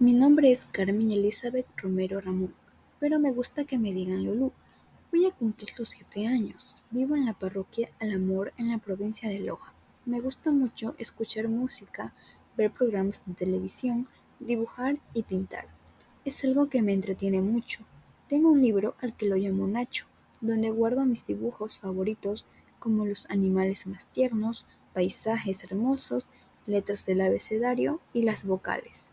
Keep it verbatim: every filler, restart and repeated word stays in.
Mi nombre es Carmen Elizabeth Romero Ramón, pero me gusta que me digan Lulú. Voy a cumplir los siete años. Vivo en la parroquia Al Amor en la provincia de Loja. Me gusta mucho escuchar música, ver programas de televisión, dibujar y pintar. Es algo que me entretiene mucho. Tengo un libro al que lo llamo Nacho, donde guardo mis dibujos favoritos como los animales más tiernos, paisajes hermosos, letras del abecedario y las vocales.